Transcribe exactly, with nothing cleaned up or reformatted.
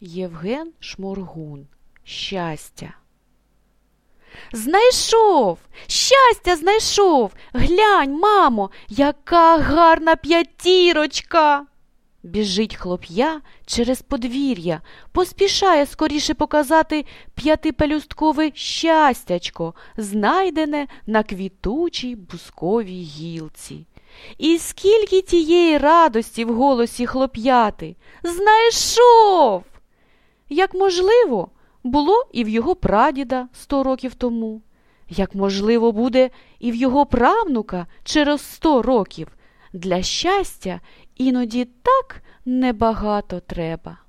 Євген Шморгун. Щастя. Знайшов! Щастя знайшов! Глянь, мамо, яка гарна п'ятірочка! Біжить хлоп'я через подвір'я, поспішає скоріше показати п'ятипелюсткове щастячко, знайдене на квітучій бузковій гілці. І скільки тієї радості в голосі хлоп'яти! Знайшов! Як можливо, було і в його прадіда сто років тому. Як можливо буде і в його правнука через сто років. Для щастя іноді так небагато треба.